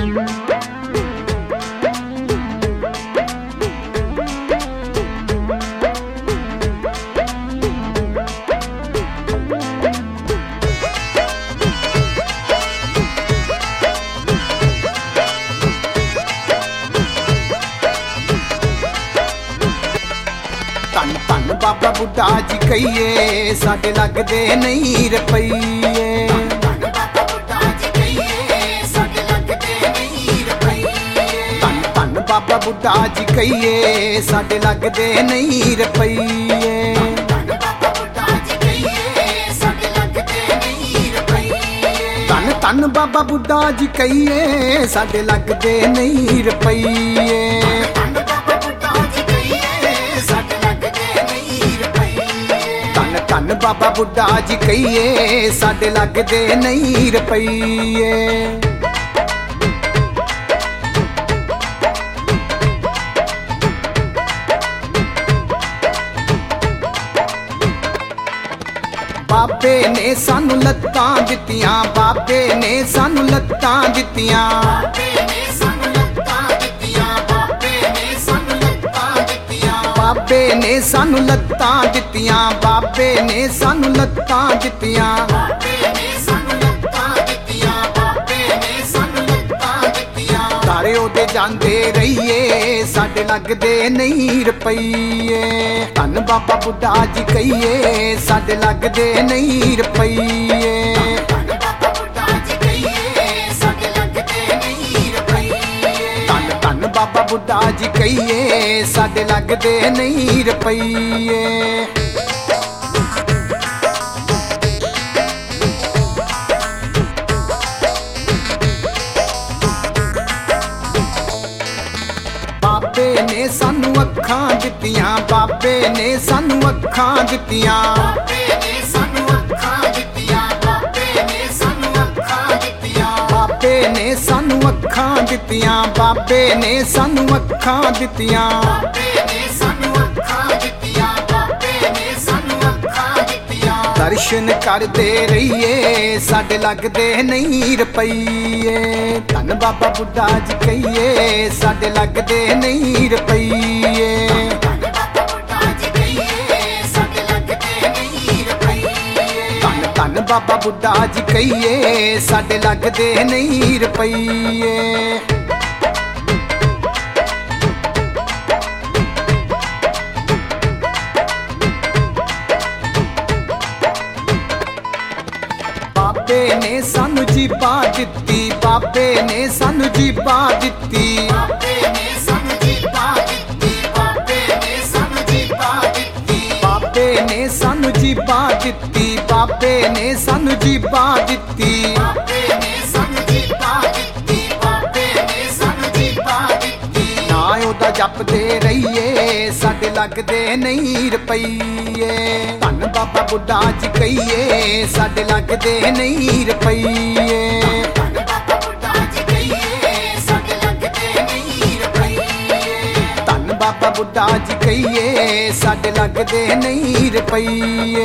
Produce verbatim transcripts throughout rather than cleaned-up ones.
धन धन बाबा बुड्ढा जी कहिए साडे लगदे नहीं रुपईए। धन धन बाबा बुड्ढा जी कहिए साडे लगदे नहीं रुपईए। धन धन बाबा बुड्ढा जी कहिए साडे लगदे नहीं रुपईए। धन बाबा बुड्ढा जी कहिए साडे लगदे नहीं रुपईए। बाबे ने सानू लत्तां दित्तियां, बाबे ने सानू लत्तां दित्तियां। बाबे ने सानू लत्तां दित्तियां, बाबे ने सानू लत्तां दित्तियां। तारे ओदे जांदे रहिए साडे लगदे नहीं रुपईए। धन बाबा बुड्ढा जी कहिए साडे लगदे नहीं रुपईए। धन बाबा बुड्ढा जी कहिए साडे लगदे नहीं रुपईए। बाबे ने सानू अखां दित्तियां, बाबे ने सानू अखां दित्तियां। बाबे ने सानू अखां दित्तियां, बाबे ने सानू अखां दित्तियां। दर्शन करदे रहिए साडे लगदे नहीं रुपईए। धन बाबा बुड्ढा जी कहिए साडे लगदे नहीं रुपईए। धन धन बाबा बुड्ढा जी कहिए साडे लगदे नहीं रुपईए। बाबे ने सानू जीबा दित्ती, बाबे ने सानू जीबा दित्ती। बाबे ने सानू जीबा दित्ती, बाबे ने सानू जीबा दित्ती। बाबे ने सानू जीबा दित्ती, बाबे ने सानू जीबा दित्ती। ना ओदा जपदे रहिए साडे लगदे नहीं रुपईए। धन बाबा बुड्ढा जी कहिए साडे लगदे नहीं रुपईए। धन बाबा बुड्ढा जी कहिए साडे लगदे नहीं रुपईए।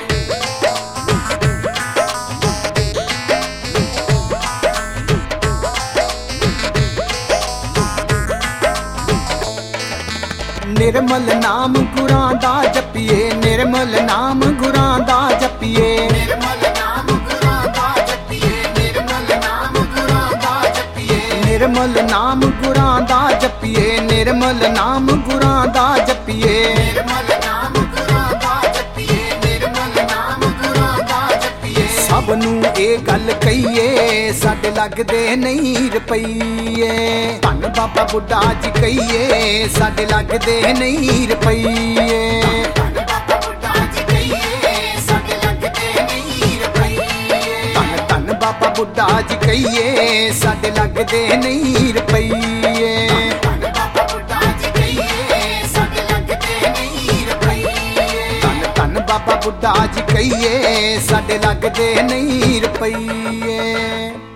निर्मल नाम गुरां दा जपिए, निर्मल नाम गुरां दा जपिए। निर्मल नाम गुरां दा जपिए, निर्मल नाम गुरां दा जपिए। निर्मल नाम गुरां दा जपिए, निर्मल नाम गुरां दा जपिए। निर्मल नाम गुरां दा जपिए, निर्मल नाम गुरां दा जपिए। सब नू ए गल कहिए साडे लगदे नहीं रुपईए। धन बाबा बुड्ढा जी कहिए साडे लगदे नहीं रुपईए। धन धन बाबा बुड्ढा जी कहिए साडे लगदे नहीं रुपईए। धन धन बाबा बुड्ढा जी कहिए साडे लगदे नहीं रुपईए।